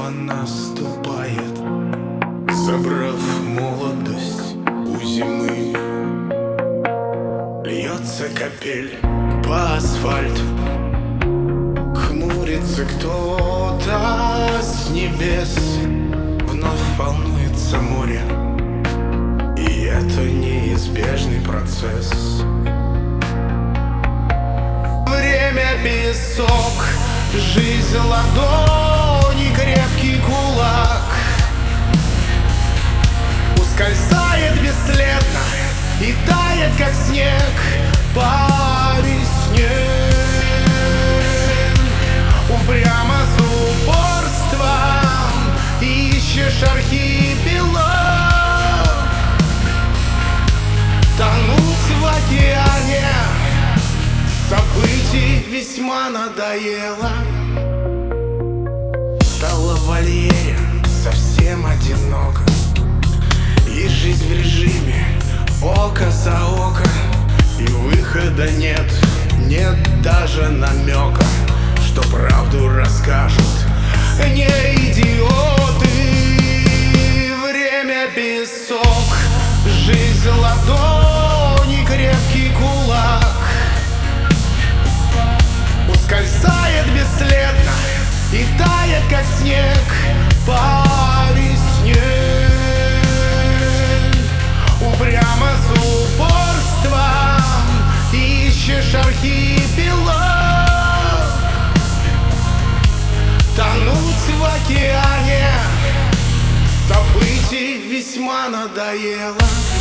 Зима наступает, забрав молодость у зимы. Льется капель по асфальту, хмурится кто-то с небес. Вновь волнуется море, и это неизбежный процесс. Время песок, жизнь ладони, крепкий кулак. Ускользает бесследно и тает, как снег по весне. Упрямо с упорством ищешь архипелаг. Тонуть в океане событий весьма надоело. Стало в вольере совсем одиноко, и жизнь в режиме око за око. И выхода нет, нет даже намека, что правду расскажут не идиоты. Время песок, жизнь ладони, крепкий кулак. Ускользает бесследно и тает, как снег по весне. Упрямо с упорством ищешь архипелаг. Тонуть в океане событий весьма надоело.